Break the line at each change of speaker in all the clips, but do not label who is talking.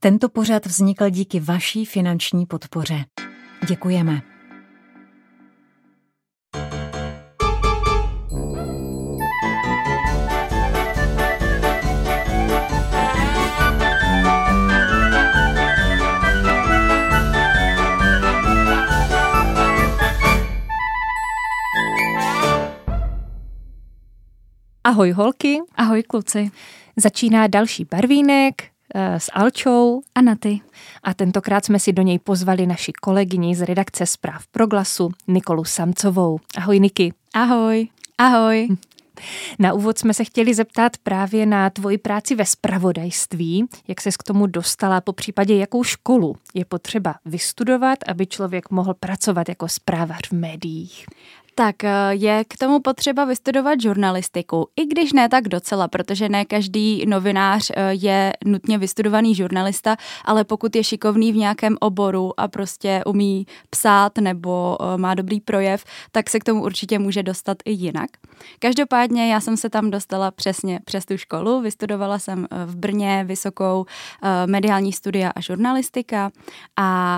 Tento pořad vznikl díky vaší finanční podpoře. Děkujeme.
Ahoj holky.
Ahoj kluci.
Začíná další barvínek s Alčou
a Naty.
A tentokrát jsme si do něj pozvali naši kolegyni z redakce Zpráv Proglasu, Nikolu Samcovou. Ahoj Niky.
Ahoj. Ahoj.
Na úvod jsme se chtěli zeptat právě na tvoji práci ve zpravodajství, jak ses k tomu dostala, popřípadě jakou školu je potřeba vystudovat, aby člověk mohl pracovat jako zprávař v médiích.
Tak je k tomu potřeba vystudovat žurnalistiku, i když ne tak docela, protože ne každý novinář je nutně vystudovaný žurnalista, ale pokud je šikovný v nějakém oboru a prostě umí psát nebo má dobrý projev, tak se k tomu určitě může dostat i jinak. Každopádně já jsem se tam dostala přesně přes tu školu, vystudovala jsem v Brně vysokou mediální studia a žurnalistika a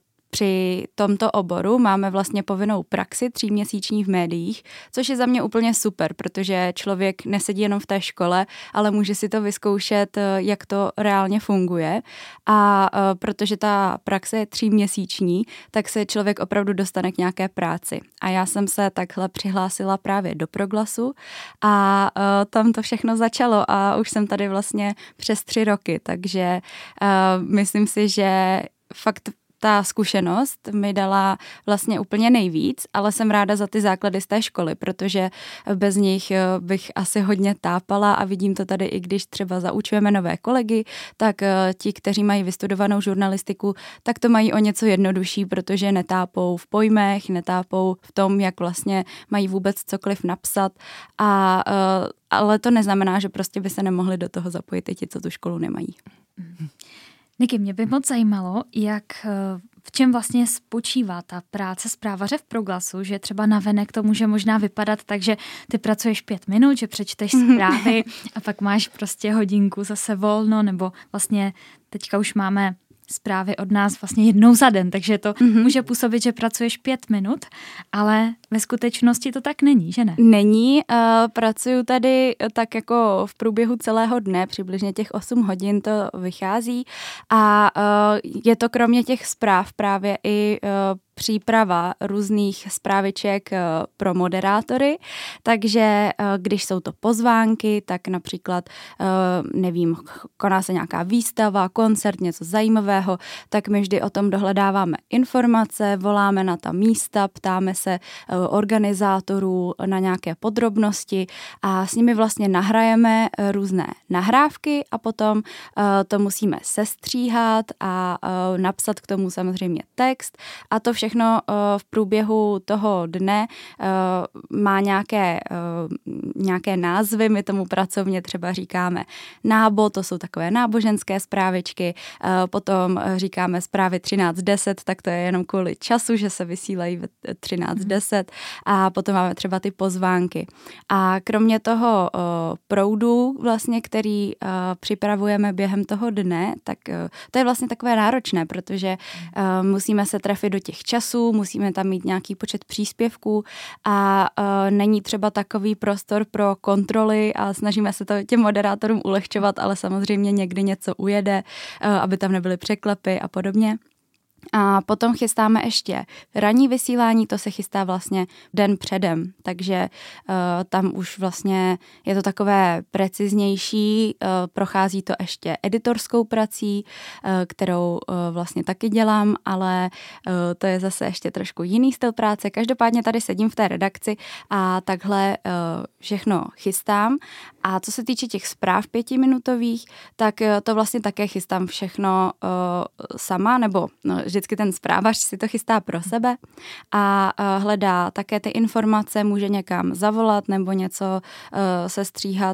při tomto oboru máme vlastně povinnou praxi 3měsíční v médiích, což je za mě úplně super, protože člověk nesedí jenom v té škole, ale může si to vyzkoušet, jak to reálně funguje. A protože ta praxe je 3měsíční, tak se člověk opravdu dostane k nějaké práci. A já jsem se takhle přihlásila právě do Proglasu a tam to všechno začalo a už jsem tady vlastně přes 3 roky, takže myslím si, že fakt ta zkušenost mi dala vlastně úplně nejvíc, ale jsem ráda za ty základy z té školy, protože bez nich bych asi hodně tápala a vidím to tady, i když třeba zaučujeme nové kolegy, tak ti, kteří mají vystudovanou žurnalistiku, tak to mají o něco jednodušší, protože netápou v pojmech, netápou v tom, jak vlastně mají vůbec cokoliv napsat, ale to neznamená, že prostě by se nemohli do toho zapojit i ti, co tu školu nemají.
Niky, mě by moc zajímalo, v čem vlastně spočívá ta práce zprávaře v Proglasu, že třeba navenek to může možná vypadat tak, že ty pracuješ 5 minut, že přečteš zprávy a pak máš prostě hodinku zase volno, nebo vlastně teďka už máme zprávy od nás vlastně jednou za den, takže to může působit, že pracuješ 5 minut, ale ve skutečnosti to tak není, že ne?
Není, pracuju tady tak jako v průběhu celého dne, přibližně těch 8 hodin to vychází a je to kromě těch zpráv právě i příprava různých zpráviček pro moderátory, takže když jsou to pozvánky, tak například, nevím, koná se nějaká výstava, koncert, něco zajímavého, tak my vždy o tom dohledáváme informace, voláme na ta místa, ptáme se organizátorů na nějaké podrobnosti a s nimi vlastně nahrajeme různé nahrávky a potom to musíme sestříhat a napsat k tomu samozřejmě text a to všechno v průběhu toho dne má nějaké názvy, my tomu pracovně třeba říkáme nábo, to jsou takové náboženské zprávičky, potom říkáme zprávy 13:10, tak to je jenom kvůli času, že se vysílají ve 13:10 a potom máme třeba ty pozvánky. A kromě toho proudu vlastně, který připravujeme během toho dne, tak to je vlastně takové náročné, protože musíme se trefit do těch časů, musíme tam mít nějaký počet příspěvků a není třeba takový prostor pro kontroly a snažíme se to těm moderátorům ulehčovat, ale samozřejmě někdy něco ujede, aby tam nebyly překlepy a podobně. A potom chystáme ještě ranní vysílání, to se chystá vlastně den předem, takže tam už vlastně je to takové preciznější, prochází to ještě editorskou prací, kterou vlastně taky dělám, ale to je zase ještě trošku jiný styl práce. Každopádně tady sedím v té redakci a takhle všechno chystám. A co se týče těch zpráv 5minutových, tak to vlastně také chystám všechno sama, nebo vždycky ten zprávař si to chystá pro sebe a hledá také ty informace, může někam zavolat nebo něco sestříhat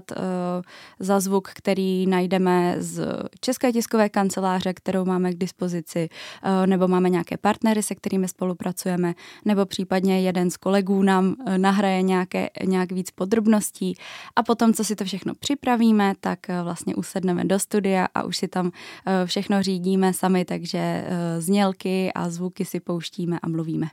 za zvuk, který najdeme z České tiskové kanceláře, kterou máme k dispozici, nebo máme nějaké partnery, se kterými spolupracujeme, nebo případně jeden z kolegů nám nahraje nějak víc podrobností a potom, co si to všechno připravíme, tak vlastně usedneme do studia a už si tam všechno řídíme sami, takže znělky a zvuky si pouštíme a mluvíme.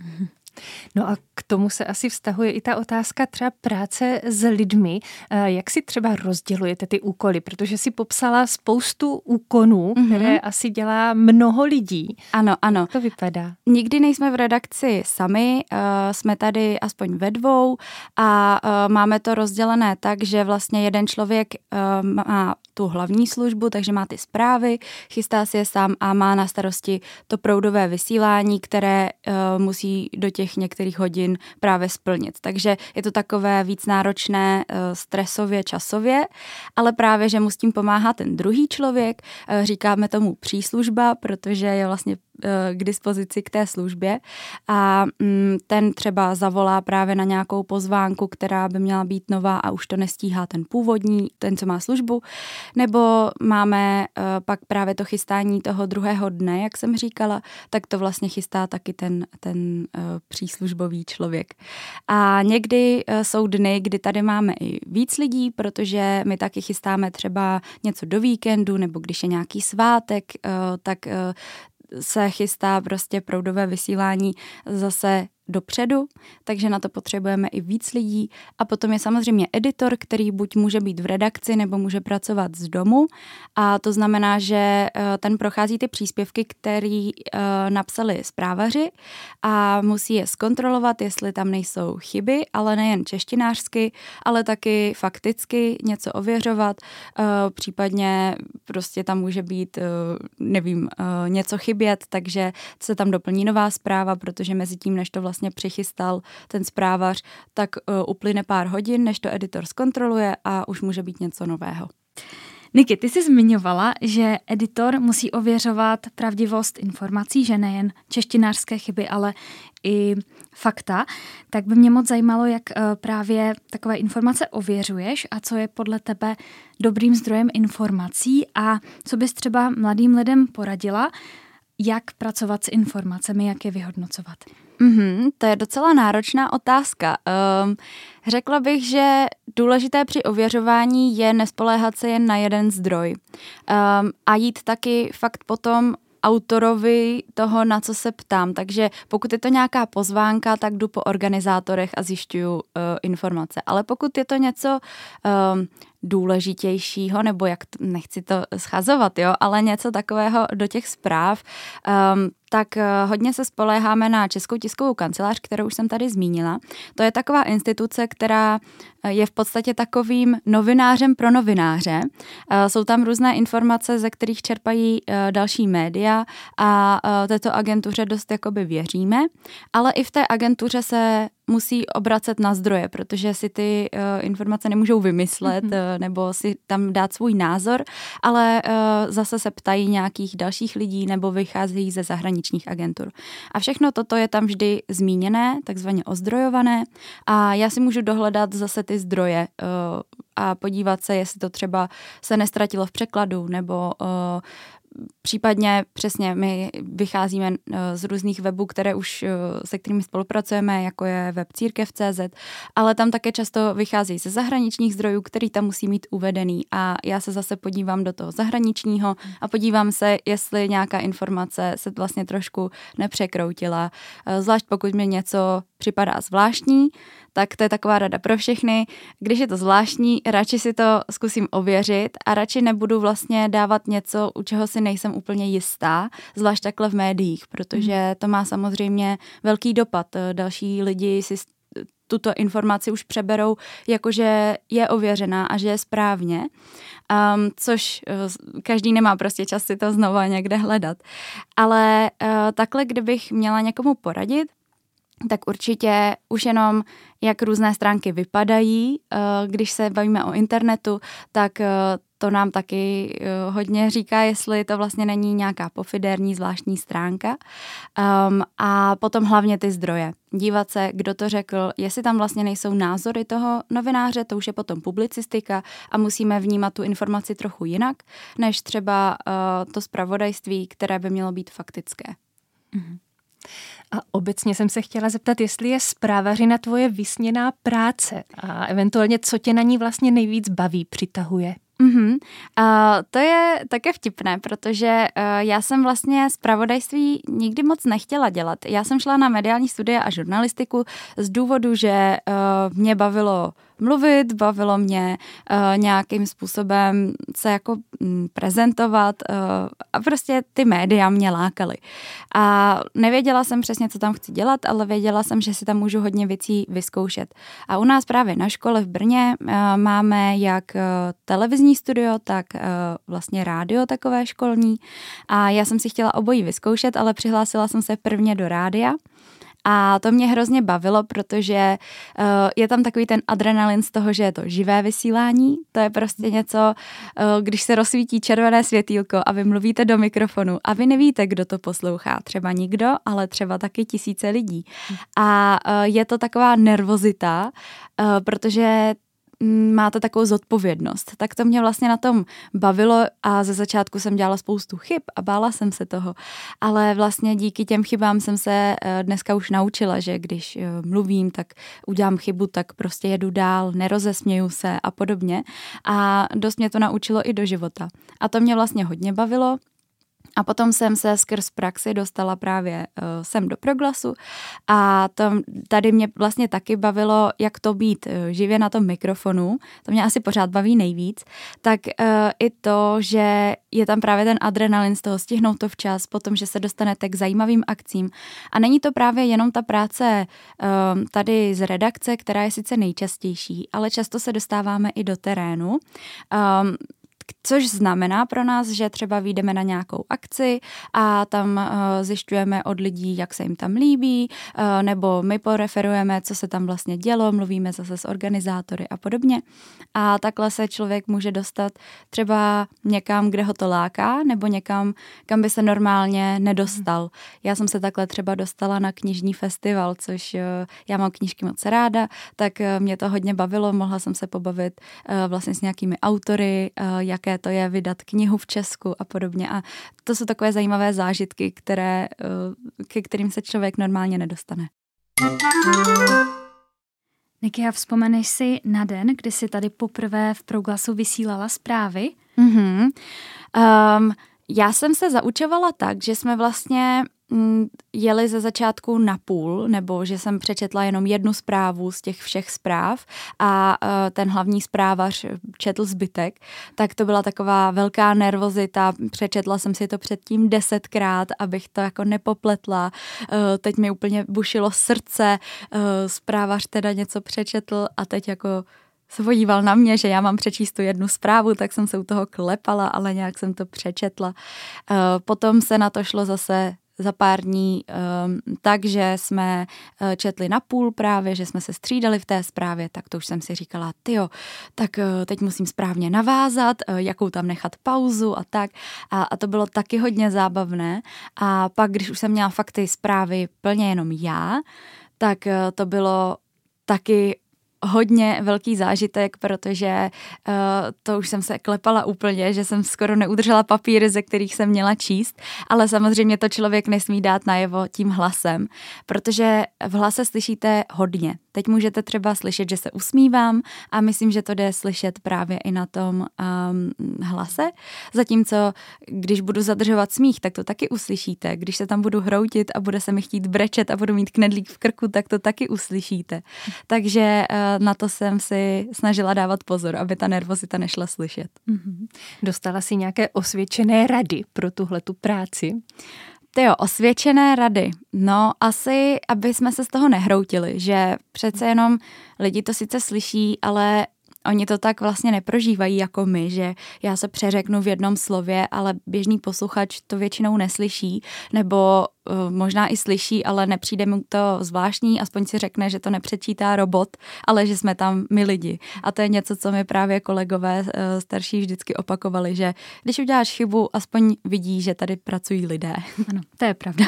No a k tomu se asi vztahuje i ta otázka třeba práce s lidmi. Jak si třeba rozdělujete ty úkoly? Protože si popsala spoustu úkonů, které asi dělá mnoho lidí.
Ano.
Jak to vypadá?
Nikdy nejsme v redakci sami, jsme tady aspoň ve dvou a máme to rozdělené tak, že vlastně jeden člověk má tu hlavní službu, takže má ty zprávy, chystá si je sám a má na starosti to proudové vysílání, které musí do těch některých hodin právě splnit. Takže je to takové víc náročné stresově, časově, ale právě, že mu s tím pomáhá ten druhý člověk, říkáme tomu příslužba, protože je vlastně k dispozici k té službě a ten třeba zavolá právě na nějakou pozvánku, která by měla být nová a už to nestíhá ten původní, ten, co má službu, nebo máme pak právě to chystání toho druhého dne, jak jsem říkala, tak to vlastně chystá taky ten příslužbový člověk. A někdy jsou dny, kdy tady máme i víc lidí, protože my taky chystáme třeba něco do víkendu, nebo když je nějaký svátek, tak se chystá prostě proudové vysílání zase dopředu, takže na to potřebujeme i víc lidí. A potom je samozřejmě editor, který buď může být v redakci, nebo může pracovat z domu. A to znamená, že ten prochází ty příspěvky, který napsali zprávaři a musí je zkontrolovat, jestli tam nejsou chyby, ale nejen češtinářsky, ale taky fakticky něco ověřovat. Případně prostě tam může být, něco chybět, takže se tam doplní nová zpráva, protože mezi tím, než to vlastně přichystal ten zprávař, tak uplyne pár hodin, než to editor zkontroluje a už může být něco nového.
Niky, ty jsi zmiňovala, že editor musí ověřovat pravdivost informací, že nejen češtinářské chyby, ale i fakta. Tak by mě moc zajímalo, jak právě takové informace ověřuješ a co je podle tebe dobrým zdrojem informací a co bys třeba mladým lidem poradila, jak pracovat s informacemi, jak je vyhodnocovat.
To je docela náročná otázka. Řekla bych, že důležité při ověřování je nespoléhat se jen na jeden zdroj a jít taky fakt potom autorovi toho, na co se ptám. Takže pokud je to nějaká pozvánka, tak jdu po organizátorech a zjišťuju informace. Ale pokud je to něco důležitějšího, nebo nechci to schazovat, jo, ale něco takového do těch zpráv, tak hodně se spoléháme na Českou tiskovou kancelář, kterou už jsem tady zmínila. To je taková instituce, která je v podstatě takovým novinářem pro novináře. Jsou tam různé informace, ze kterých čerpají další média a této agentuře dost jakoby věříme, ale i v té agentuře se musí obracet na zdroje, protože si ty informace nemůžou vymyslet nebo si tam dát svůj názor, ale zase se ptají nějakých dalších lidí nebo vycházejí ze zahraničních agentur. A všechno toto je tam vždy zmíněné, takzvaně ozdrojované a já si můžu dohledat zase ty zdroje a podívat se, jestli to třeba se nestratilo v překladu nebo případně přesně my vycházíme z různých webů, se kterými spolupracujeme, jako je web Církev.cz, ale tam také často vychází ze zahraničních zdrojů, který tam musí mít uvedený a já se zase podívám do toho zahraničního a podívám se, jestli nějaká informace se vlastně trošku nepřekroutila. Zvlášť pokud mi něco připadá zvláštní, tak to je taková rada pro všechny. Když je to zvláštní, radši si to zkusím ověřit a radši nebudu vlastně dávat něco, u čeho si nejsem úplně jistá, zvlášť takhle v médiích, protože to má samozřejmě velký dopad. Další lidi si tuto informaci už přeberou, jakože je ověřená a že je správně, což každý nemá prostě čas si to znova někde hledat. Ale takhle, kdybych měla někomu poradit, tak určitě už jenom jak různé stránky vypadají, když se bavíme o internetu, tak to nám taky hodně říká, jestli to vlastně není nějaká pofidérní zvláštní stránka. A potom hlavně ty zdroje. Dívat se, kdo to řekl, jestli tam vlastně nejsou názory toho novináře, to už je potom publicistika a musíme vnímat tu informaci trochu jinak, než třeba to zpravodajství, které by mělo být faktické.
A obecně jsem se chtěla zeptat, jestli je zprávařina tvoje vysněná práce a eventuálně, co tě na ní vlastně nejvíc baví, přitahuje.
To je také vtipné, protože já jsem vlastně zpravodajství nikdy moc nechtěla dělat. Já jsem šla na mediální studia a žurnalistiku z důvodu, že mě bavilo mluvit, bavilo mě nějakým způsobem se jako prezentovat a prostě ty média mě lákaly. A nevěděla jsem přesně, co tam chci dělat, ale věděla jsem, že si tam můžu hodně věcí vyzkoušet. A u nás právě na škole v Brně máme jak televizní studio, tak vlastně rádio takové školní. A já jsem si chtěla obojí vyzkoušet, ale přihlásila jsem se prvně do rádia. A to mě hrozně bavilo, protože je tam takový ten adrenalin z toho, že je to živé vysílání. To je prostě něco, když se rozsvítí červené světýlko a vy mluvíte do mikrofonu a vy nevíte, kdo to poslouchá. Třeba nikdo, ale třeba taky tisíce lidí. A je to taková nervozita, protože máte takovou zodpovědnost. Tak to mě vlastně na tom bavilo a ze začátku jsem dělala spoustu chyb a bála jsem se toho. Ale vlastně díky těm chybám jsem se dneska už naučila, že když mluvím, tak udělám chybu, tak prostě jedu dál, nerozesměju se a podobně. A dost mě to naučilo i do života. A to mě vlastně hodně bavilo. A potom jsem se skrz praxi dostala právě sem do Proglasu a tady mě vlastně taky bavilo, jak to být živě na tom mikrofonu, to mě asi pořád baví nejvíc, tak i to, že je tam právě ten adrenalin z toho stihnout to včas, potom, že se dostanete k zajímavým akcím. A není to právě jenom ta práce tady z redakce, která je sice nejčastější, ale často se dostáváme i do terénu. Což znamená pro nás, že třeba vyjdeme na nějakou akci a tam zjišťujeme od lidí, jak se jim tam líbí, nebo my poreferujeme, co se tam vlastně dělo, mluvíme zase s organizátory a podobně. A takhle se člověk může dostat třeba někam, kde ho to láká, nebo někam, kam by se normálně nedostal. Já jsem se takhle třeba dostala na knižní festival, což já mám knížky moc ráda, tak mě to hodně bavilo, mohla jsem se pobavit vlastně s nějakými autory, jaké to je vydat knihu v Česku a podobně. A to jsou takové zajímavé zážitky, ke kterým se člověk normálně nedostane.
Niky, a vzpomeneš si na den, kdy jsi tady poprvé v Proglasu vysílala zprávy?
Já jsem se zaučovala tak, že jsme vlastně jeli ze začátku na půl, nebo že jsem přečetla jenom jednu zprávu z těch všech zpráv a ten hlavní zprávař četl zbytek, tak to byla taková velká nervozita, přečetla jsem si to předtím 10krát, abych to jako nepopletla, teď mi úplně bušilo srdce, zprávař teda něco přečetl a teď jako se podíval na mě, že já mám přečíst tu jednu zprávu, tak jsem se u toho klepala, ale nějak jsem to přečetla. Potom se na to šlo zase za pár dní, takže jsme četli na půl právě, že jsme se střídali v té zprávě, tak to už jsem si říkala, tyjo, tak teď musím správně navázat, jakou tam nechat pauzu a tak. A to bylo taky hodně zábavné. A pak, když už jsem měla fakt ty zprávy plně jenom já, tak to bylo taky hodně velký zážitek, protože to už jsem se klepala úplně, že jsem skoro neudržela papíry, ze kterých jsem měla číst, ale samozřejmě to člověk nesmí dát najevo tím hlasem, protože v hlase slyšíte hodně. Teď můžete třeba slyšet, že se usmívám a myslím, že to jde slyšet právě i na tom hlase, zatímco když budu zadržovat smích, tak to taky uslyšíte. Když se tam budu hroutit a bude se mi chtít brečet a budu mít knedlík v krku, tak to taky uslyšíte. Takže na to jsem si snažila dávat pozor, aby ta nervozita nešla slyšet.
Dostala si nějaké osvědčené rady pro tuhletu práci?
Tyjo, osvědčené rady. No asi, aby jsme se z toho nehroutili, že přece jenom lidi to sice slyší, ale oni to tak vlastně neprožívají jako my, že já se přeřeknu v jednom slově, ale běžný posluchač to většinou neslyší, nebo možná i slyší, ale nepřijde mu to zvláštní, aspoň si řekne, že to nepřečítá robot, ale že jsme tam my lidi. A to je něco, co mi právě kolegové starší vždycky opakovali, že když uděláš chybu, aspoň vidí, že tady pracují lidé.
Ano, to je pravda.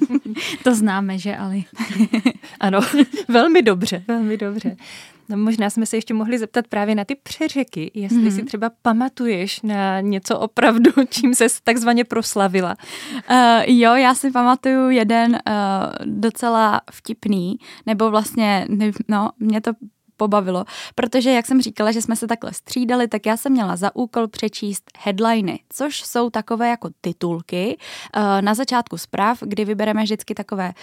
To známe, že Ali?
Ano, velmi dobře, velmi dobře. No, možná jsme se ještě mohli zeptat právě na ty přeřeky, jestli si třeba pamatuješ na něco opravdu, čím ses takzvaně proslavila.
Jo, já si pamatuju jeden docela vtipný, nebo vlastně, mě to pobavilo, protože jak jsem říkala, že jsme se takhle střídali, tak já jsem měla za úkol přečíst headliny, což jsou takové jako titulky na začátku zpráv, kdy vybereme vždycky takové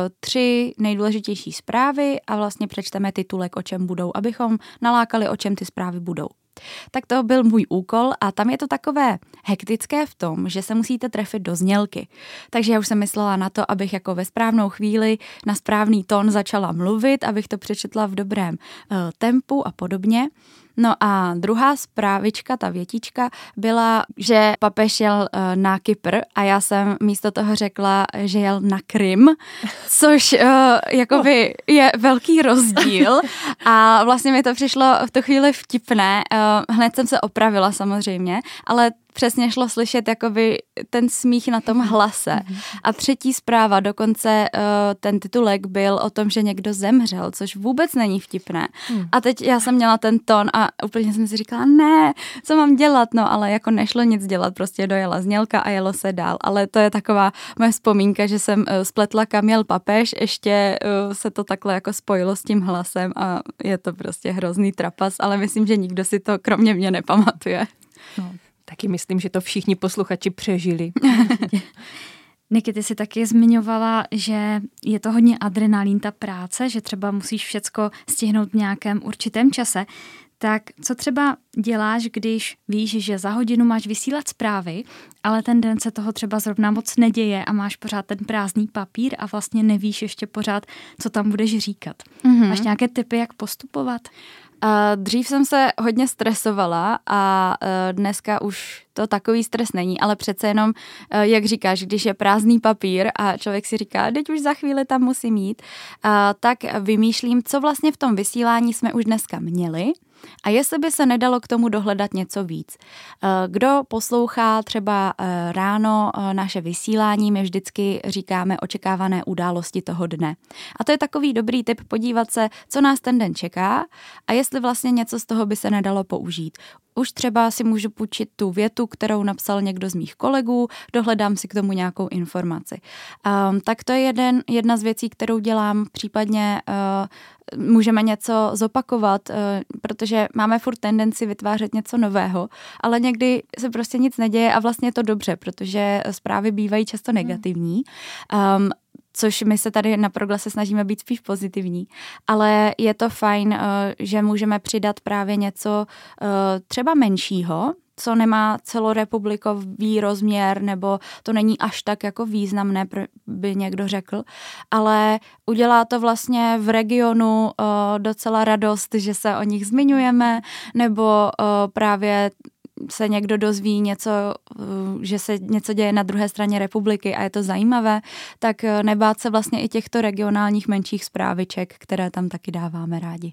3 nejdůležitější zprávy a vlastně přečteme titulek, o čem budou, abychom nalákali, o čem ty zprávy budou. Tak to byl můj úkol a tam je to takové hektické v tom, že se musíte trefit do znělky. Takže já už jsem myslela na to, abych jako ve správnou chvíli na správný tón začala mluvit, abych to přečetla v dobrém tempu a podobně. No a druhá zprávička, ta větička, byla, že papež jel na Kypr a já jsem místo toho řekla, že jel na Krym, což jakoby je velký rozdíl a vlastně mi to přišlo v tu chvíli vtipné. Hned jsem se opravila samozřejmě, ale přesně šlo slyšet jakoby ten smích na tom hlase. A třetí zpráva, dokonce ten titulek byl o tom, že někdo zemřel, což vůbec není vtipné. A teď já jsem měla ten tón a úplně jsem si říkala, ne, co mám dělat? No ale jako nešlo nic dělat, prostě dojela znělka a jelo se dál. Ale to je taková moje vzpomínka, že jsem spletla, kam jel papež, ještě se to takhle jako spojilo s tím hlasem a je to prostě hrozný trapas, ale myslím, že nikdo si to kromě mě nepamatuje.
No. Taky myslím, že to všichni posluchači přežili.
Niky, ty jsi taky zmiňovala, že je to hodně adrenalín ta práce, že třeba musíš všecko stihnout v nějakém určitém čase. Tak co třeba děláš, když víš, že za hodinu máš vysílat zprávy, ale ten den se toho třeba zrovna moc neděje a máš pořád ten prázdný papír a vlastně nevíš ještě pořád, co tam budeš říkat. Máš nějaké tipy, jak postupovat?
Dřív jsem se hodně stresovala a dneska už to takový stres není, ale přece jenom, jak říkáš, když je prázdný papír a člověk si říká, teď už za chvíli tam musím jít, tak vymýšlím, co vlastně v tom vysílání jsme už dneska měli a jestli by se nedalo k tomu dohledat něco víc. Kdo poslouchá třeba ráno naše vysílání, my vždycky říkáme očekávané události toho dne. A to je takový dobrý tip podívat se, co nás ten den čeká a jestli vlastně něco z toho by se nedalo použít. Už třeba si můžu půjčit tu větu, kterou napsal někdo z mých kolegů, dohledám si k tomu nějakou informaci. Tak to je jedna z věcí, kterou dělám, případně můžeme něco zopakovat, protože máme furt tendenci vytvářet něco nového, ale někdy se prostě nic neděje a vlastně je to dobře, protože zprávy bývají často negativní. Což my se tady na Proglase snažíme být spíš pozitivní, ale je to fajn, že můžeme přidat právě něco třeba menšího, co nemá celorepublikový rozměr, nebo to není až tak jako významné, by někdo řekl, ale udělá to vlastně v regionu docela radost, že se o nich zmiňujeme, nebo právě se někdo dozví něco, že se něco děje na druhé straně republiky a je to zajímavé, tak nebát se vlastně i těchto regionálních menších zpráviček, které tam taky dáváme rádi.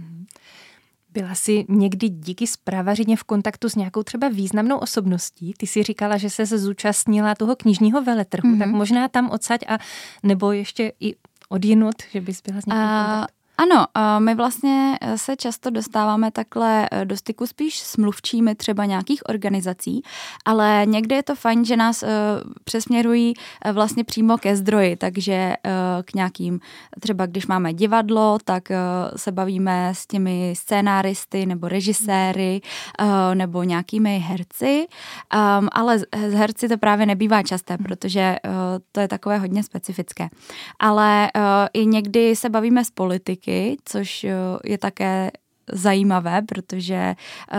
Byla jsi někdy díky zprávařině v kontaktu s nějakou třeba významnou osobností? Ty jsi říkala, že se zúčastnila toho knižního veletrhu, tak možná tam odsaď a nebo ještě i odjinud, že bys byla s někým v kontaktu?
Ano, my vlastně se často dostáváme takhle do styku spíš s mluvčími třeba nějakých organizací, ale někdy je to fajn, že nás přesměrují vlastně přímo ke zdroji, takže k nějakým, třeba když máme divadlo, tak se bavíme s těmi scénáristy nebo režiséry nebo nějakými herci, ale s herci to právě nebývá časté, protože to je takové hodně specifické. Ale i někdy se bavíme s politiky, což je také zajímavé, protože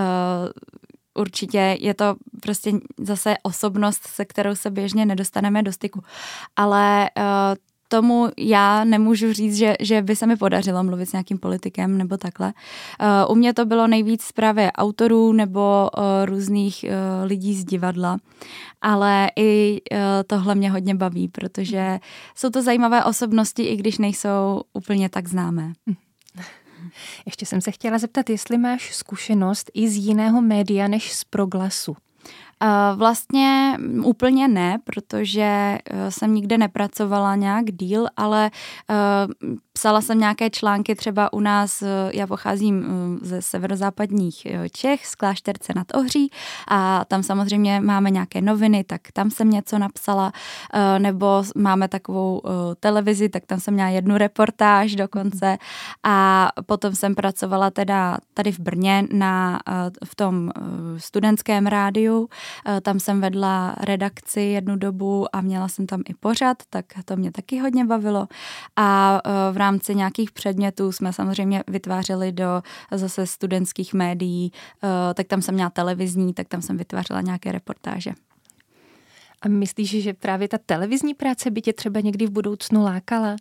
určitě je to prostě zase osobnost, se kterou se běžně nedostaneme do styku. Ale tomu já nemůžu říct, že by se mi podařilo mluvit s nějakým politikem nebo takhle. U mě to bylo nejvíc právě autorů nebo různých lidí z divadla, ale i tohle mě hodně baví, protože jsou to zajímavé osobnosti, i když nejsou úplně tak známé.
Ještě jsem se chtěla zeptat, jestli máš zkušenost i z jiného média než z Proglasu.
Vlastně úplně ne, protože jsem nikde nepracovala nějak díl, ale psala jsem nějaké články třeba u nás, já pocházím ze severozápadních Čech, z Klášterce nad Ohří a tam samozřejmě máme nějaké noviny, tak tam jsem něco napsala, nebo máme takovou televizi, tak tam jsem měla jednu reportáž dokonce a potom jsem pracovala teda tady v Brně v tom studentském rádiu. Tam jsem vedla redakci jednu dobu a měla jsem tam i pořad, tak to mě taky hodně bavilo. A v rámci nějakých předmětů jsme samozřejmě vytvářeli do zase studentských médií, tak tam jsem měla televizní, tak tam jsem vytvářela nějaké reportáže.
A myslíš, že právě ta televizní práce by tě třeba někdy v budoucnu lákala?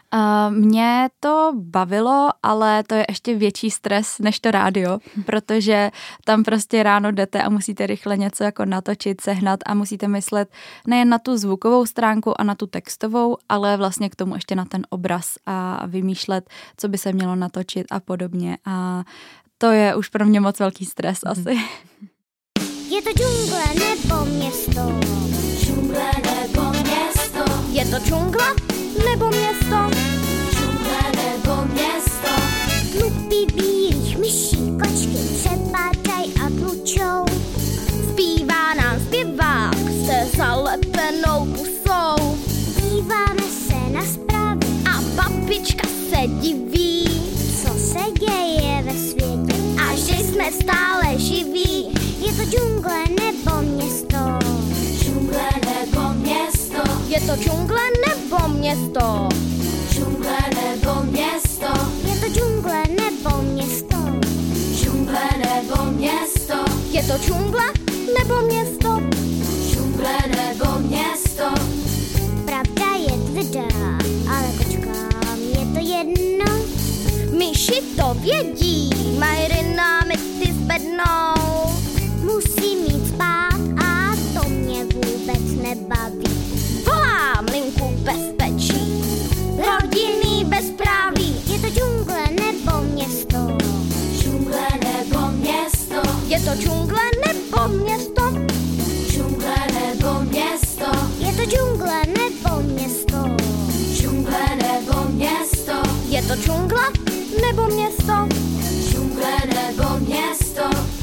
Mě to bavilo, ale to je ještě větší stres než to rádio, protože tam prostě ráno jdete a musíte rychle něco jako natočit, sehnat a musíte myslet nejen na tu zvukovou stránku a na tu textovou, ale vlastně k tomu ještě na ten obraz a vymýšlet, co by se mělo natočit a podobně. A to je už pro mě moc velký stres asi.
Je to džungle nebo město? Džungle nebo město? Je to džungle nebo město? Džungle nebo město? Tlupy bílých myší, kočky přepádají a tlučou. Zpívá nám zpěvák se zalepenou pusou. Díváme se na zprávy a babička se diví, co se děje ve světě a že jsme stále živí. Je to džungle nebo město? Džungle nebo město? Je to džungle nebo město? Džungle nebo město? Je to džungle nebo město? Džungle nebo město? Je to džungle nebo město? Džungle nebo město? Pravda je tvrdá, ale kočkám je to jedno. Myši to vědí, mají dynamity s bednou. Musím jít spát a to mě vůbec nebaví. Volám linku bezpečí, rodinný bezpráví. Je to džungle nebo město? Džungle nebo město? Je to džungle nebo město? Džungle nebo město? Je to džungle nebo město? Džungle nebo město? Je to džungle nebo město? Džungle nebo město?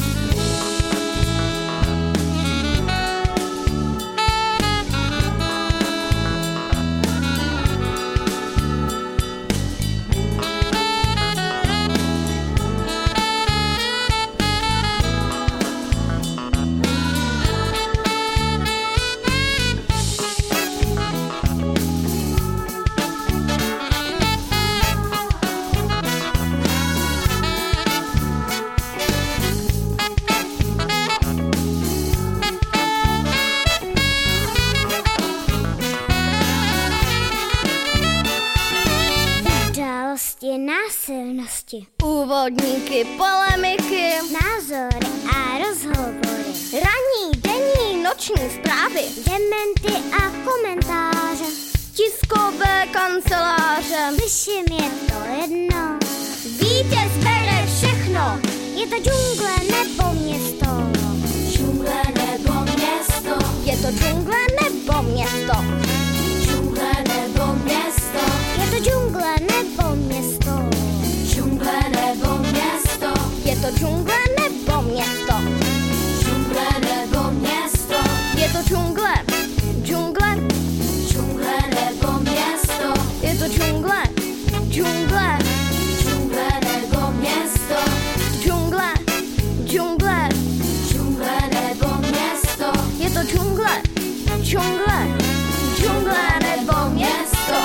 Násilnosti, úvodníky, polemiky, názory a rozhovory, ranní, denní, noční zprávy, dementy a komentáře, tiskové kanceláře, slyším, je to jedno, vítěz bere všechno, je to džungle nebo město? Džungle nebo město? Je to džungle nebo město? Džungle nebo město? Je to džungle nebo město? Džungle nebo město? Je to džungle nebo město? Džungle nebo město? Je to džungle? Džungle? Džungle nebo město? Je to džungle? Džungle? Džungle nebo město? Džungle? Džungle? Džungle nebo město? Je to džungle? Džungle? Džungle nebo město?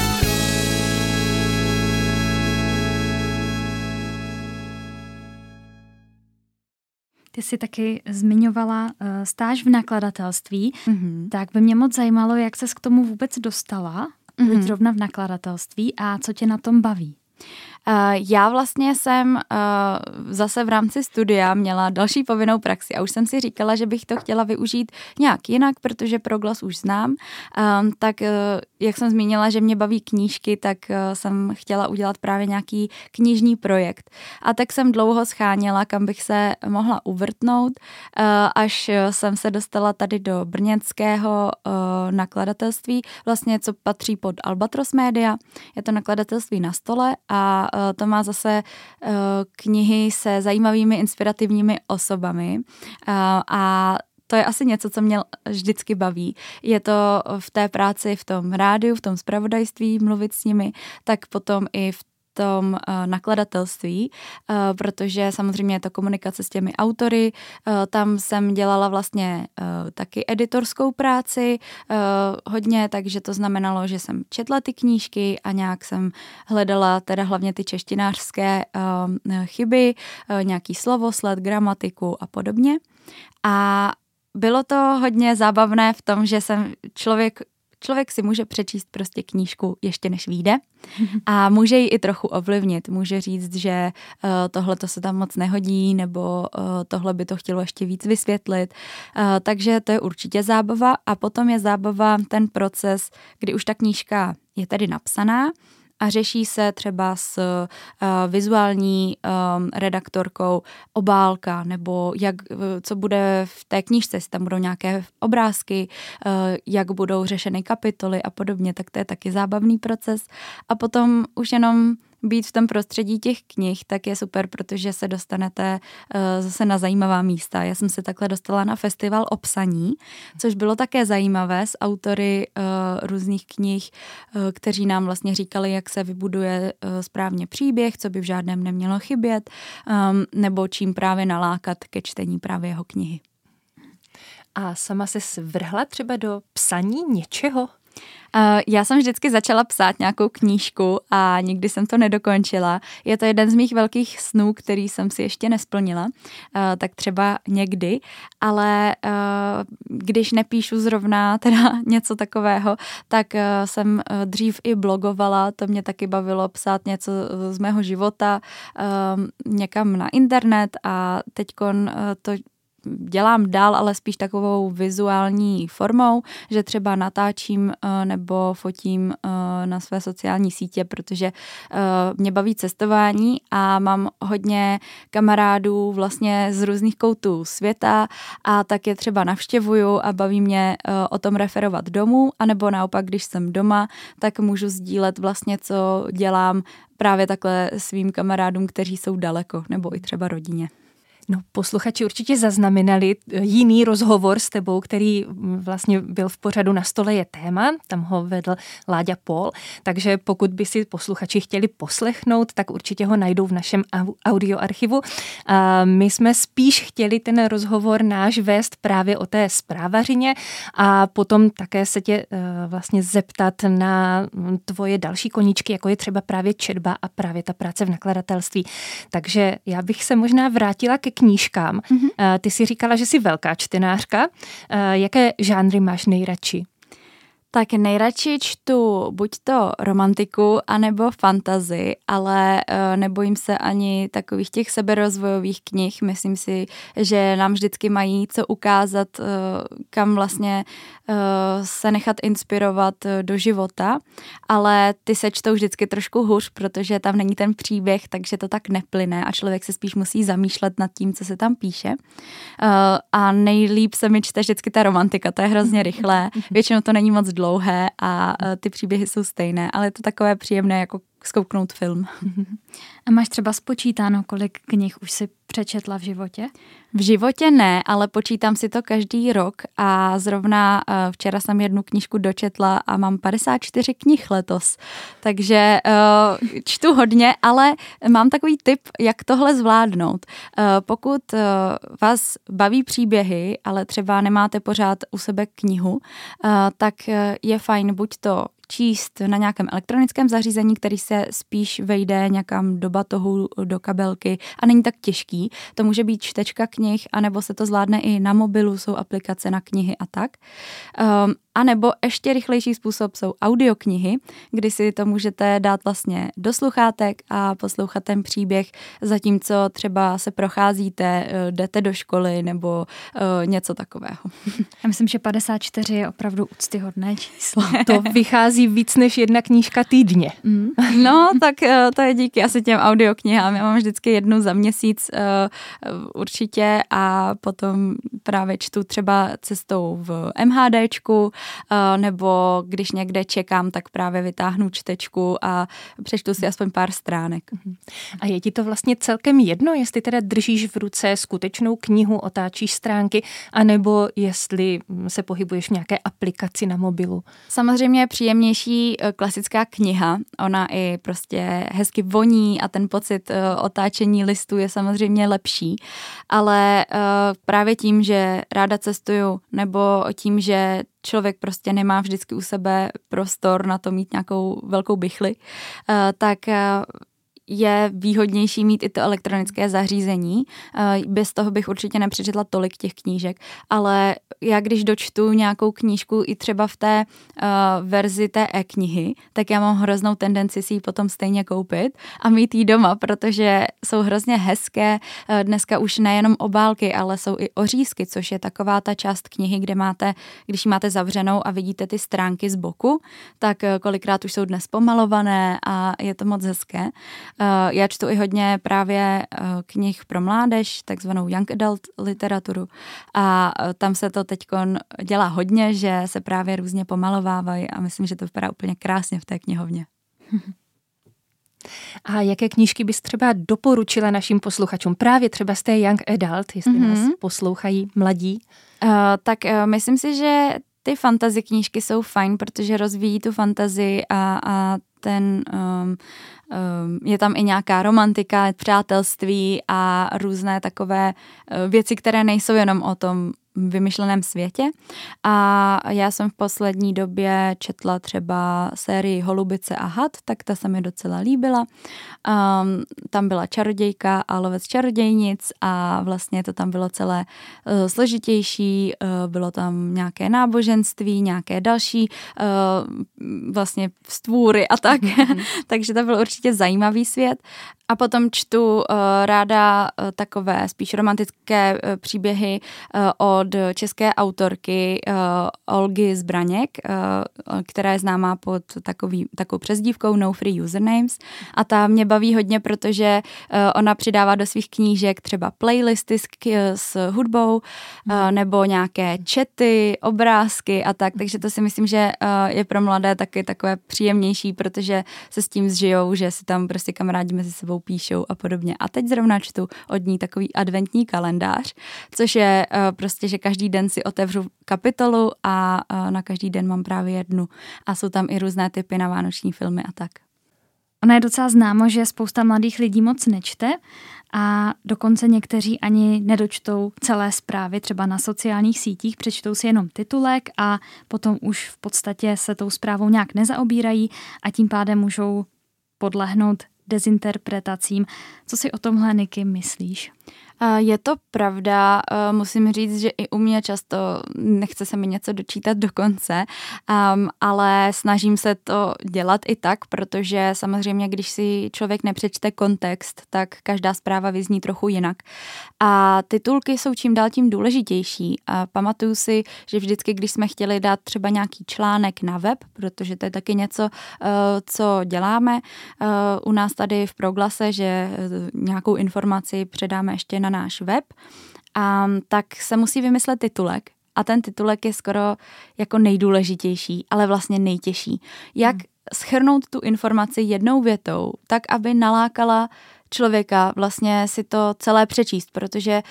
Ty jsi taky zmiňovala stáž v nakladatelství, tak by mě moc zajímalo, jak ses k tomu vůbec dostala Proč zrovna v nakladatelství a co tě na tom baví?
Já vlastně jsem zase v rámci studia měla další povinnou praxi a už jsem si říkala, že bych to chtěla využít nějak jinak, protože Proglas už znám. Tak jak jsem zmínila, že mě baví knížky, tak jsem chtěla udělat právě nějaký knižní projekt. A tak jsem dlouho scháněla, kam bych se mohla uvrtnout, až jsem se dostala tady do brněnského nakladatelství, vlastně co patří pod Albatros Media. Je to nakladatelství Na stole a to má zase knihy se zajímavými inspirativními osobami a to je asi něco, co mě vždycky baví. Je to v té práci, v tom rádiu, v tom zpravodajství, mluvit s nimi, tak potom i v tom nakladatelství, protože samozřejmě je to komunikace s těmi autory. Tam jsem dělala vlastně taky editorskou práci hodně, takže to znamenalo, že jsem četla ty knížky a nějak jsem hledala teda hlavně ty češtinářské chyby, nějaký slovosled, gramatiku a podobně. A bylo to hodně zábavné v tom, že jsem Člověk si může přečíst prostě knížku ještě než vyjde a může ji i trochu ovlivnit. Může říct, že tohle to se tam moc nehodí nebo tohle by to chtělo ještě víc vysvětlit. Takže to je určitě zábava a potom je zábava ten proces, kdy už ta knížka je tedy napsaná a řeší se třeba s vizuální redaktorkou obálka nebo co bude v té knížce, jestli tam budou nějaké obrázky, jak budou řešeny kapitoly a podobně, tak to je taky zábavný proces. A potom už jenom být v tom prostředí těch knih, tak je super, protože se dostanete zase na zajímavá místa. Já jsem se takhle dostala na festival o psaní, což bylo také zajímavé s autory různých knih, kteří nám vlastně říkali, jak se vybuduje správně příběh, co by v žádném nemělo chybět, nebo čím právě nalákat ke čtení právě jeho knihy.
A sama se svrhla třeba do psaní něčeho?
Já jsem vždycky začala psát nějakou knížku a nikdy jsem to nedokončila. Je to jeden z mých velkých snů, který jsem si ještě nesplnila, tak třeba někdy, ale když nepíšu zrovna teda něco takového, tak jsem dřív i blogovala, to mě taky bavilo psát něco z mého života někam na internet a teďkon to dělám dál, ale spíš takovou vizuální formou, že třeba natáčím nebo fotím na své sociální sítě, protože mě baví cestování a mám hodně kamarádů vlastně z různých koutů světa a tak je třeba navštěvuju a baví mě o tom referovat domů, anebo naopak, když jsem doma, tak můžu sdílet vlastně, co dělám právě takhle svým kamarádům, kteří jsou daleko, nebo i třeba rodině.
No, posluchači určitě zaznamenali jiný rozhovor s tebou, který vlastně byl v pořadu Na stole je téma, tam ho vedl Láďa Pól, takže pokud by si posluchači chtěli poslechnout, tak určitě ho najdou v našem audioarchivu. A my jsme spíš chtěli ten rozhovor náš vést právě o té zprávařině a potom také se tě vlastně zeptat na tvoje další koníčky, jako je třeba právě četba a právě ta práce v nakladatelství. Takže já bych se možná vrátila ke knížkám. Ty jsi říkala, že jsi velká čtenářka. Jaké žánry máš nejradši?
Tak nejradši čtu buď to romantiku, anebo fantasy, ale nebojím se ani takových těch seberozvojových knih. Myslím si, že nám vždycky mají co ukázat, kam vlastně se nechat inspirovat do života, ale ty se čtou vždycky trošku hůř, protože tam není ten příběh, takže to tak neplyne a člověk se spíš musí zamýšlet nad tím, co se tam píše. A nejlíp se mi čte vždycky ta romantika, to je hrozně rychlé, většinou to není moc dlouhé a ty příběhy jsou stejné, ale je to takové příjemné jako zkouknout film.
A máš třeba spočítáno, kolik knih už si přečetla v životě?
V životě ne, ale počítám si to každý rok a zrovna včera jsem jednu knížku dočetla a mám 54 knih letos. Takže čtu hodně, ale mám takový tip, jak tohle zvládnout. Pokud vás baví příběhy, ale třeba nemáte pořád u sebe knihu, tak je fajn buď to číst na nějakém elektronickém zařízení, který se spíš vejde někam do batohu, do kabelky a není tak těžký. To může být čtečka knih, anebo se to zvládne i na mobilu, jsou aplikace na knihy a tak. A nebo ještě rychlejší způsob jsou audioknihy, kdy si to můžete dát vlastně do sluchátek a poslouchat ten příběh, zatímco třeba se procházíte, jdete do školy nebo něco takového.
Já myslím, že 54 je opravdu úctyhodné číslo.
To vychází víc než jedna knížka týdně.
No, tak to je díky asi těm audioknihám. Já mám vždycky jednu za měsíc určitě a potom právě čtu třeba cestou v MHDčku, nebo když někde čekám, tak právě vytáhnu čtečku a přečtu si aspoň pár stránek.
A je ti to vlastně celkem jedno, jestli teda držíš v ruce skutečnou knihu, otáčíš stránky, anebo jestli se pohybuješ v nějaké aplikaci na mobilu?
Samozřejmě je příjemnější klasická kniha. Ona i prostě hezky voní a ten pocit otáčení listu je samozřejmě lepší, ale právě tím, že ráda cestuju, nebo tím, že člověk prostě nemá vždycky u sebe prostor na to mít nějakou velkou bichli, tak je výhodnější mít i to elektronické zařízení. Bez toho bych určitě nepřečetla tolik těch knížek, ale já když dočtu nějakou knížku i třeba v té verzi té e-knihy, tak já mám hroznou tendenci si ji potom stejně koupit a mít ji doma, protože jsou hrozně hezké. Dneska už nejenom obálky, ale jsou i ořízky, což je taková ta část knihy, kde máte, když ji máte zavřenou a vidíte ty stránky z boku, tak kolikrát už jsou dnes pomalované a je to moc hezké. Já čtu i hodně právě knih pro mládež, takzvanou young adult literaturu a tam se to teďkon dělá hodně, že se právě různě pomalovávají a myslím, že to vypadá úplně krásně v té knihovně.
A jaké knížky bys třeba doporučila našim posluchačům? Právě třeba z té young adult, jestli nás poslouchají mladí?
Tak myslím si, že ty fantasy knížky jsou fajn, protože rozvíjí tu fantazii a ten je tam i nějaká romantika, přátelství a různé takové věci, které nejsou jenom o tom vymyšleném světě. A já jsem v poslední době četla třeba sérii Holubice a had, tak ta se mi docela líbila. Tam byla čarodějka a lovec čarodějnic a vlastně to tam bylo celé složitější, bylo tam nějaké náboženství, nějaké další vlastně stvůry a tak. Takže to byl určitě zajímavý svět. A potom čtu ráda takové spíš romantické příběhy od české autorky Olgy Zbraněk, která je známá pod takovou přezdívkou No Free Usernames. A ta mě baví hodně, protože ona přidává do svých knížek třeba playlisty s hudbou nebo nějaké chaty, obrázky a tak. Takže to si myslím, že je pro mladé taky takové příjemnější, protože se s tím zžijou, že si tam prostě kamarádi mezi sebou píšou a podobně. A teď zrovna čtu od ní takový adventní kalendář, což je prostě, že každý den si otevřu kapitolu a na každý den mám právě jednu. A jsou tam i různé typy na vánoční filmy a tak.
Ona je docela známo, že spousta mladých lidí moc nečte a dokonce někteří ani nedočtou celé zprávy, třeba na sociálních sítích, přečtou si jenom titulek a potom už v podstatě se tou zprávou nějak nezaobírají a tím pádem můžou podlehnout dezinterpretacím. Co si o tomhle, Niky, myslíš?
Je to pravda, musím říct, že i u mě často nechce se mi něco dočítat do konce, ale snažím se to dělat i tak, protože samozřejmě, když si člověk nepřečte kontext, tak každá zpráva vyzní trochu jinak. A titulky jsou čím dál tím důležitější. A pamatuju si, že vždycky, když jsme chtěli dát třeba nějaký článek na web, protože to je taky něco, co děláme u nás tady v Proglase, že nějakou informaci předáme ještě na náš web, tak se musí vymyslet titulek. A ten titulek je skoro jako nejdůležitější, ale vlastně nejtěžší. Jak shrnout tu informaci jednou větou, tak aby nalákala člověka vlastně si to celé přečíst, protože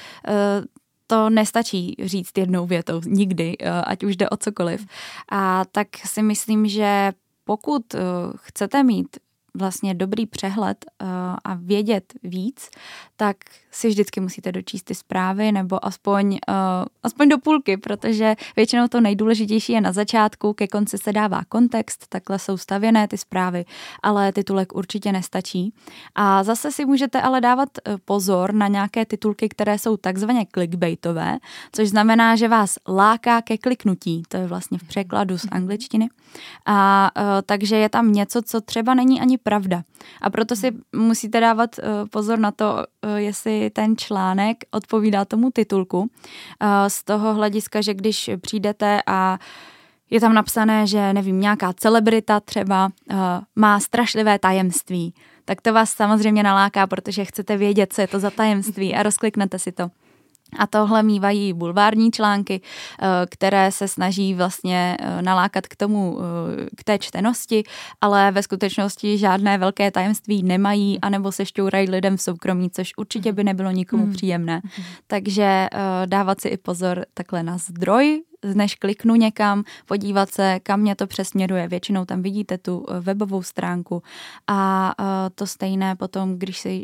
to nestačí říct jednou větou nikdy, ať už jde o cokoliv. A tak si myslím, že pokud chcete mít vlastně dobrý přehled a vědět víc, tak si vždycky musíte dočíst ty zprávy nebo aspoň do půlky, protože většinou to nejdůležitější je na začátku, ke konci se dává kontext, takhle jsou stavěné ty zprávy, ale titulek určitě nestačí. A zase si můžete ale dávat pozor na nějaké titulky, které jsou takzvaně clickbaitové, což znamená, že vás láká ke kliknutí. To je vlastně v překladu z angličtiny. A takže je tam něco, co třeba není ani pravda. A proto si musíte dávat pozor na to, jestli ten článek odpovídá tomu titulku. Z toho hlediska, že když přijdete a je tam napsané, že nevím, nějaká celebrita třeba má strašlivé tajemství, tak to vás samozřejmě naláká, protože chcete vědět, co je to za tajemství a rozkliknete si to. A tohle mívají bulvární články, které se snaží vlastně nalákat k té čtenosti, ale ve skutečnosti žádné velké tajemství nemají, anebo se šťourají lidem v soukromí, což určitě by nebylo nikomu příjemné. Takže dávat si i pozor takhle na zdroj, než kliknu někam, podívat se, kam mě to přesměruje. Většinou tam vidíte tu webovou stránku a to stejné potom, když si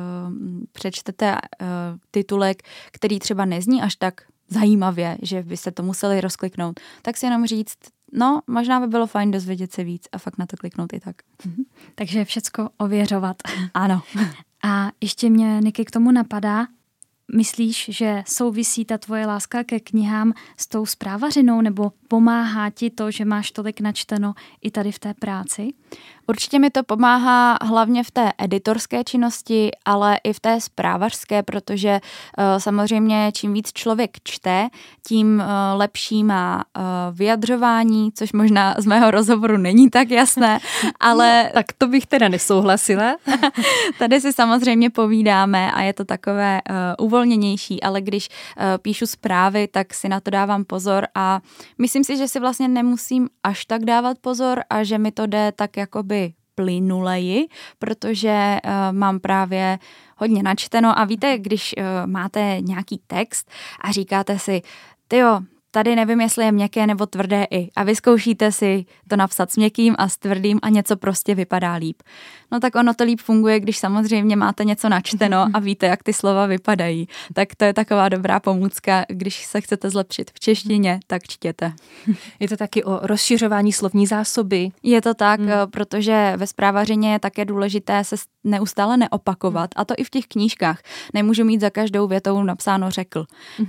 přečtete titulek, který třeba nezní až tak zajímavě, že byste to museli rozkliknout, tak si jenom říct, no, možná by bylo fajn dozvědět se víc a fakt na to kliknout i tak.
Takže všecko ověřovat.
Ano.
A ještě mě, Niky, k tomu napadá, myslíš, že souvisí ta tvoje láska ke knihám s tou zprávařinou, nebo pomáhá ti to, že máš tolik načteno i tady v té práci?
Určitě mi to pomáhá hlavně v té editorské činnosti, ale i v té zprávařské, protože samozřejmě čím víc člověk čte, tím lepší má vyjadřování, což možná z mého rozhovoru není tak jasné, ale...
No, tak to bych teda nesouhlasila.
Tady si samozřejmě povídáme a je to takové uvolněnější, ale když píšu zprávy, tak si na to dávám pozor a myslím si, že si vlastně nemusím až tak dávat pozor a že mi to jde tak jakoby plynuleji, protože mám právě hodně načteno a víte, když máte nějaký text a říkáte si, tyjo, tady nevím, jestli je měkké nebo tvrdé i a vyzkoušíte si to napsat s měkkým a s tvrdým a něco prostě vypadá líp. No tak ono to líp funguje, když samozřejmě máte něco načteno a víte, jak ty slova vypadají. Tak to je taková dobrá pomůcka, když se chcete zlepšit v češtině, tak čtěte.
Je to taky o rozšiřování slovní zásoby.
Je to tak, protože ve zprávařině je také důležité se neustále neopakovat a to i v těch knížkách. Nemůžu mít za každou větou napsáno řekl.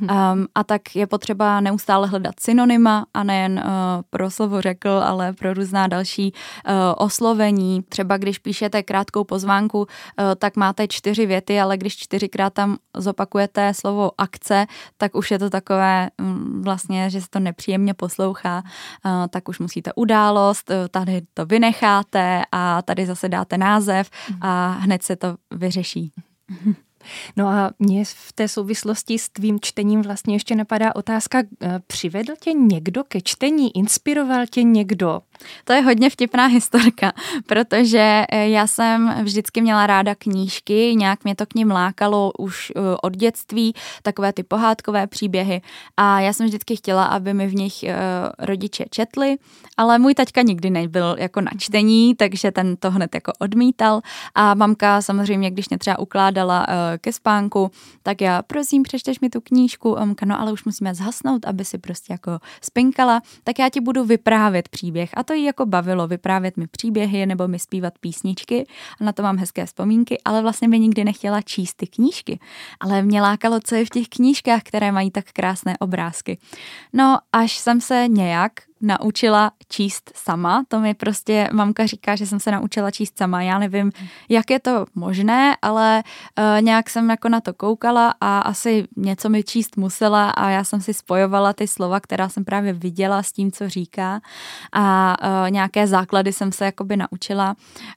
A tak je potřeba neustále hledat synonyma a nejen pro slovo řekl, ale pro různá další oslovení. Třeba když píšete krátkou pozvánku, tak máte 4 věty, ale když 4krát tam zopakujete slovo akce, tak už je to takové vlastně, že se to nepříjemně poslouchá, tak už musíte událost, tady to vynecháte a tady zase dáte název a hned se to vyřeší.
No a mě v té souvislosti s tvým čtením vlastně ještě napadá otázka, přivedl tě někdo ke čtení, inspiroval tě někdo?
To je hodně vtipná historka, protože já jsem vždycky měla ráda knížky, nějak mě to k nim lákalo už od dětství, takové ty pohádkové příběhy a já jsem vždycky chtěla, aby mi v nich rodiče četli, ale můj taťka nikdy nebyl jako na čtení, takže ten to hned jako odmítal a mamka samozřejmě, když mě třeba ukládala ke spánku, tak já prosím, přečteš mi tu knížku, mamka, no ale už musíme zhasnout, aby si prostě jako spinkala, tak já ti budu vyprávět příběh a to jí jako bavilo vyprávět mi příběhy nebo mi zpívat písničky a na to mám hezké vzpomínky, ale vlastně mi nikdy nechtěla číst ty knížky, ale mě lákalo, co je v těch knížkách, které mají tak krásné obrázky. No, až jsem se nějak naučila číst sama, to mi prostě mamka říká, že jsem se naučila číst sama, já nevím, jak je to možné, ale nějak jsem jako na to koukala a asi něco mi číst musela a já jsem si spojovala ty slova, která jsem právě viděla s tím, co říká a nějaké základy jsem se jakoby naučila.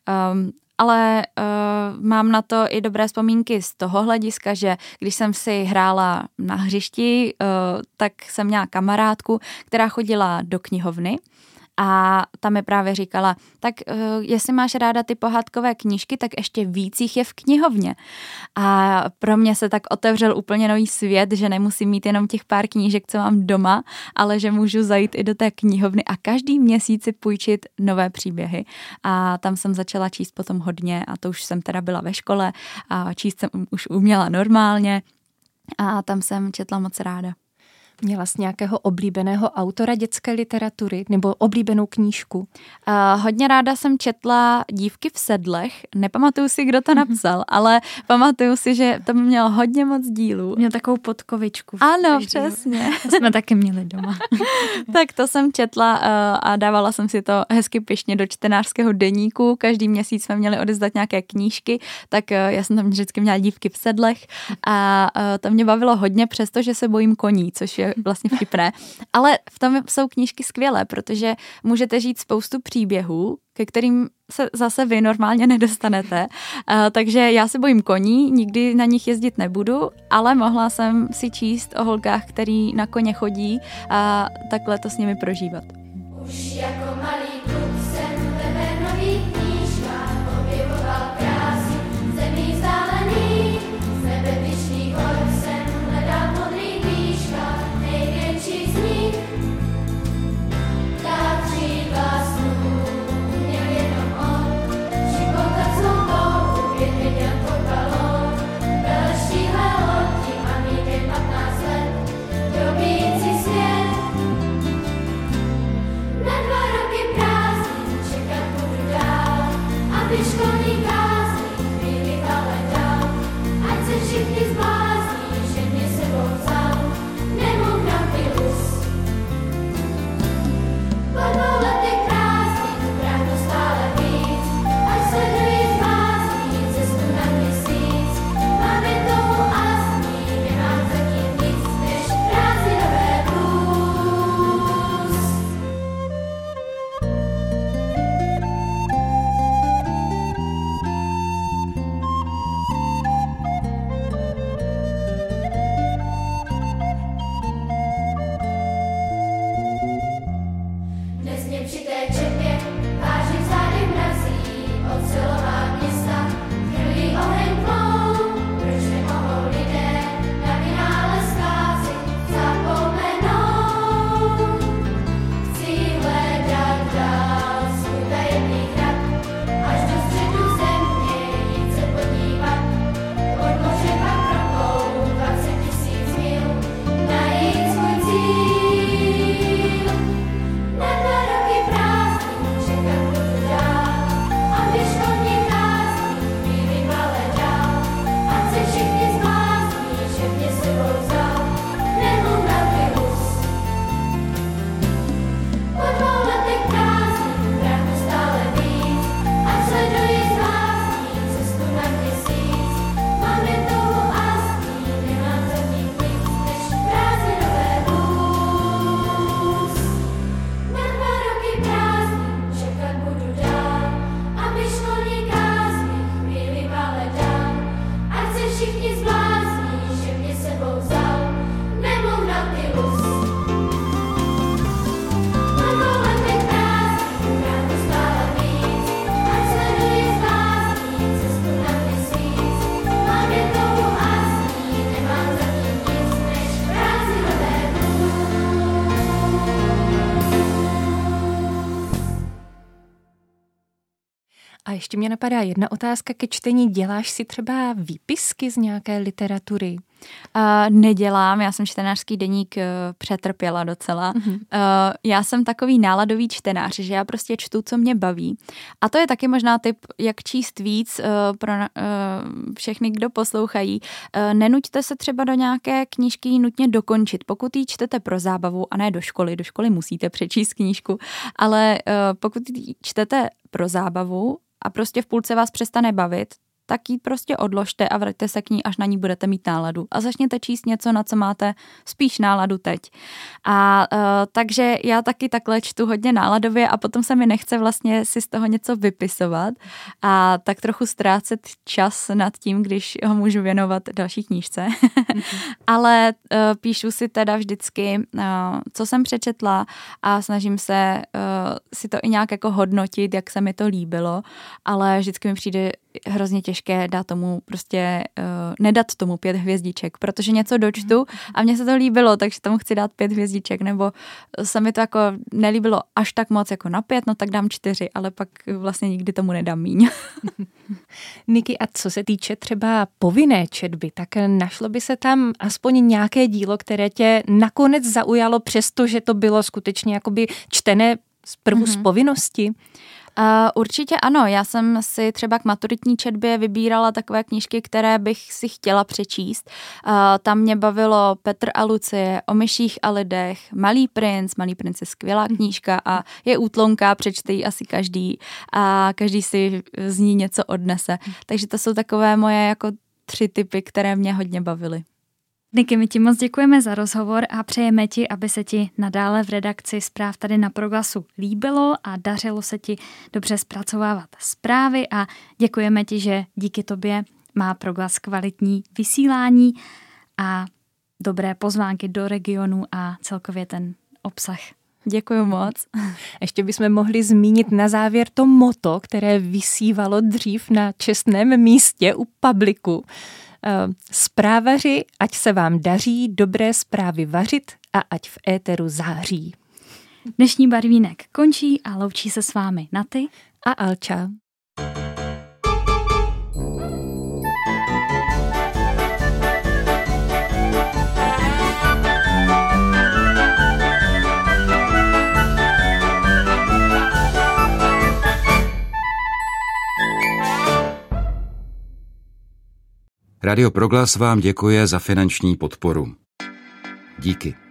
Ale mám na to i dobré vzpomínky z toho hlediska, že když jsem si hrála na hřišti, tak jsem měla kamarádku, která chodila do knihovny A ta mi právě říkala, tak jestli máš ráda ty pohádkové knížky, tak ještě víc jich je v knihovně. A pro mě se tak otevřel úplně nový svět, že nemusím mít jenom těch pár knížek, co mám doma, ale že můžu zajít i do té knihovny a každý měsíc si půjčit nové příběhy. A tam jsem začala číst potom hodně a to už jsem teda byla ve škole a číst jsem už uměla normálně a tam jsem četla moc ráda.
Měla jsi nějakého oblíbeného autora dětské literatury nebo oblíbenou knížku?
Hodně ráda jsem četla Dívky v sedlech. Nepamatuju si, kdo to napsal, ale pamatuju si, že to mělo hodně moc dílů.
Měl takovou podkovičku.
Ano, přesně.
To jsme taky měli doma.
Tak to jsem četla a dávala jsem si to hezky pyšně do čtenářského deníku. Každý měsíc jsme měli odevzdat nějaké knížky, tak já jsem tam vždycky měla Dívky v sedlech a to mě bavilo hodně, přestože se bojím koní, což je vlastně vtipné. Ale v tom jsou knížky skvělé, protože můžete žít spoustu příběhů, ke kterým se zase vy normálně nedostanete. Takže já se bojím koní, nikdy na nich jezdit nebudu, ale mohla jsem si číst o holkách, který na koně chodí a takhle to s nimi prožívat.
Už jako malý kluk jsem ve Vernových knížkách objevoval krásy zemí vzdálených, z nebe pyšných hor jsem hledal v modrých výškách největší z nich. Ta křídla snů měl jenom on, šipotat svou touhu, jen věděl podbalon, byl štíhlé lodi a mít jen 15 let, dobící svět. Na 2 roky prázdnin čekat budu dál, aby školní prázdnin chvíli ale dal. Ať se všichni zblázní, že mě sebou vzal, nemohl Nautilus. Po 2 letech prázdnin prázdno stále víc, ať sleduji zblázní cestu na měsíc. Máme tomu astní, nemám zatím nic než prázdninové blues. Dnes mě při té čepě váží v zádech mrazí, ocelová města krví oheň plou. Proč nemohou lidé na vynález scházet, zapomenou? Chci hledat dál svůj tajemný hrad, až do středu země jít se podívat. Od moře pak proplou 20 000 mil, najít svůj cíl. Na 2 roky prázdnin čekat budu dál, aby školní prázdnin chvíli ale dál. Ať se všichni zblázní, že mě sebou vzal, nemohl Nautilus. Po 2 letech prázdnin prázdno stále víc, ať sleduji zblázní cestu na měsíc. Máme touhu astní, nemám zatím nic než prázdninové blues. Na 2 roky prázdnin čekat budu dál, aby školní prázdnin chvíli ale dal. Ať se všichni zblázní, že mě sebou vzal, nemohl Nautilus. Po 2 letech prázdnin prázdno stále víc, ať sleduji zblázní cestu na měsíc. Máme touhu astní, nemám zatím nic než prázdninové blues.
A ještě mě napadá jedna otázka ke čtení. Děláš si třeba výpisky z nějaké literatury?
Nedělám, já jsem čtenářský deník přetrpěla docela. Já jsem takový náladový čtenář, že já prostě čtu, co mě baví. A to je taky možná tip, jak číst víc pro všechny, kdo poslouchají. Nenuďte se třeba do nějaké knížky nutně dokončit. Pokud ji čtete pro zábavu a ne do školy musíte přečíst knížku, ale pokud ji čtete pro zábavu a prostě v půlce vás přestane bavit, tak ji prostě odložte a vraťte se k ní, až na ní budete mít náladu. A začněte číst něco, na co máte spíš náladu teď. A takže já taky takhle čtu hodně náladově a potom se mi nechce vlastně si z toho něco vypisovat a tak trochu ztrácet čas nad tím, když ho můžu věnovat další knížce. Ale píšu si teda vždycky, co jsem přečetla a snažím se si to i nějak jako hodnotit, jak se mi to líbilo, ale vždycky mi přijde hrozně těžké dát tomu prostě, nedat tomu 5 hvězdiček, protože něco dočtu a mně se to líbilo, takže tomu chci dát 5 hvězdiček, nebo se mi to jako nelíbilo až tak moc jako na 5, no tak dám 4, ale pak vlastně nikdy tomu nedám míň.
Niky, a co se týče třeba povinné četby, tak našlo by se tam aspoň nějaké dílo, které tě nakonec zaujalo, přestože to bylo skutečně jakoby čtené zprvu z povinnosti?
Určitě ano, já jsem si třeba k maturitní četbě vybírala takové knížky, které bych si chtěla přečíst. Tam mě bavilo Petr a Lucie, O myších a lidech, Malý princ je skvělá knížka a je útlonká, přečte ji asi každý a každý si z ní něco odnese. Takže to jsou takové moje jako 3 typy, které mě hodně bavily.
Niky, my ti moc děkujeme za rozhovor a přejeme ti, aby se ti nadále v redakci zpráv tady na Proglasu líbilo a dařilo se ti dobře zpracovávat zprávy a děkujeme ti, že díky tobě má Proglas kvalitní vysílání a dobré pozvánky do regionu a celkově ten obsah.
Děkuji moc.
Ještě bychom mohli zmínit na závěr to motto, které vysívalo dřív na čestném místě u Publiku. Zprávaři, ať se vám daří dobré zprávy vařit a ať v éteru září.
Dnešní Barvínek končí a loučí se s vámi Naty
a Alča.
Radio Proglas vám děkuje za finanční podporu. Díky.